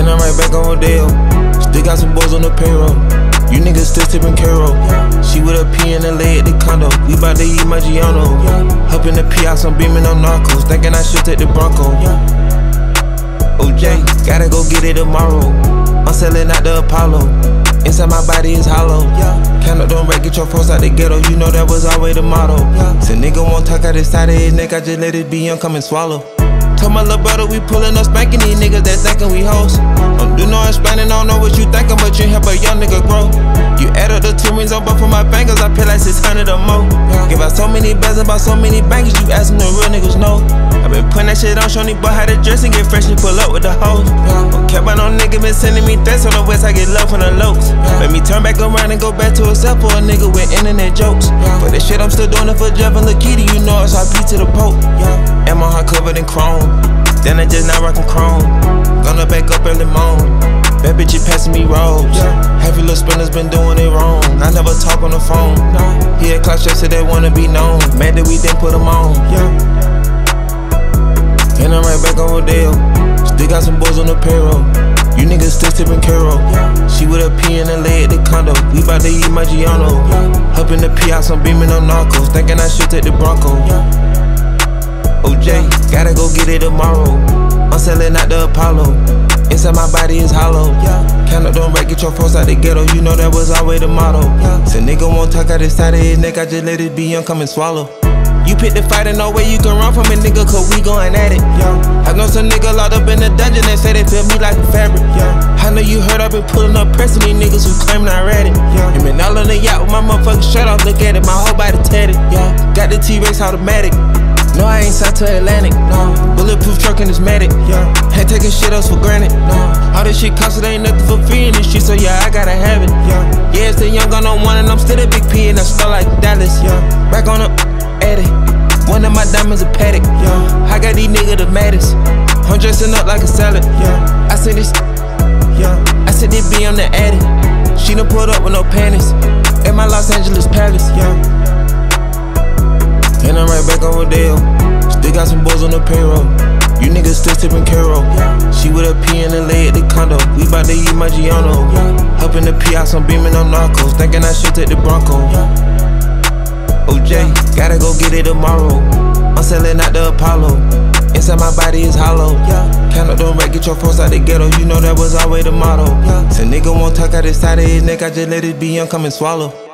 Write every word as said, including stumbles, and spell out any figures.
And I'm right back on Rodeo. Still got some boys on the payroll. You niggas still tipping Caro. She with a P in L A at the condo. We bout to eat Maggiano. Up in the P house, I'm beaming on Narcos. Thinking I should take the Bronco. O J, gotta go get it tomorrow. I'm selling out the Apollo. Inside my body is hollow. Count up them rap, get your folks out the ghetto. You know that was always the motto. Say nigga won't talk out his side of his neck. I just let it be young, come and swallow. Told my little brother we pullin' up spanking these niggas that thinkin' we hoes. Don't do no explaining, don't know what you thinkin', but you help a young nigga grow. You add up the two rings on both of my fingers, I pay like six hundred or more. Give out so many bands about so many bangers, you askin' the real niggas know. I been putting that shit on, showing these boy how to dress and get fresh and pull up with the hoes. Don't care about no nigga been sending me threats on the west, I get love from the lokes. Let me turn back around and go back to a cell for a nigga with internet jokes. For this shit I'm still doing it for Jeff and Lakita, you know it's R P to the Pope. And my heart covered in chrome. Then I just not rockin' chrome. Gonna back up early morning. Bad bitch, you passing me rolls. Heavy little spinners been doing it wrong. I never talk on the phone. He had clout just said they wanna be known. Mad that we didn't put them on. And I'm right back on Rodeo. Still got some boys on the payroll. You niggas still tipping Caro. She with a P in L A at the condo. We bout to eat Maggiano. Up in the P house, I'm beaming on Narcos. Thinking I should take the Bronco. O J, gotta go get it tomorrow. I'm selling out the Apollo. Inside my body is hollow. Count up them rap, get your folks out the ghetto. You know that was always the motto. Say nigga won't talk out his side of his neck. I just let it be young, come and swallow. You pick the fight and no way you can run from it, nigga, cause we going at it. I know some nigga locked up in the dungeon and say they feel me like a fabric. I know you heard I been pulling up pressing these niggas who claim I read it. And been all on the yacht with my motherfucking shirt off, look at it, my whole body tatted. Got the T-Rex automatic. No, I ain't signed to Atlantic. No, bulletproof truck and it's medic. Yeah, ain't taking shit else for granted. No, all this shit costs, it ain't nothing for free in this shit, so yeah, I gotta have it. Yeah, yeah, it's the young gun on one and I'm still a big P and I smell like Dallas. Yeah, back on up, at it. One of my diamonds a paddock. Yeah, I got these niggas the maddest. I'm dressing up like a salad. Yeah, I said this. Yeah, I said this be on the addict. She done pulled up with no panties at my Los Angeles palace. Yeah. And I'm right back on Rodeo. Still got some boys on the payroll. You niggas still tipping Caro. She with a P in L A at the condo. We bout to eat Maggiano. Up in the P house, I'm beaming on Narcos. Thinking I should take the Bronco. O J, gotta go get it tomorrow. I'm selling out the Apollo. Inside my body is hollow. Count up them rap, get your folks out the ghetto. You know that was always the motto. Say nigga won't talk out his side of his neck. I just let it be young, come and swallow.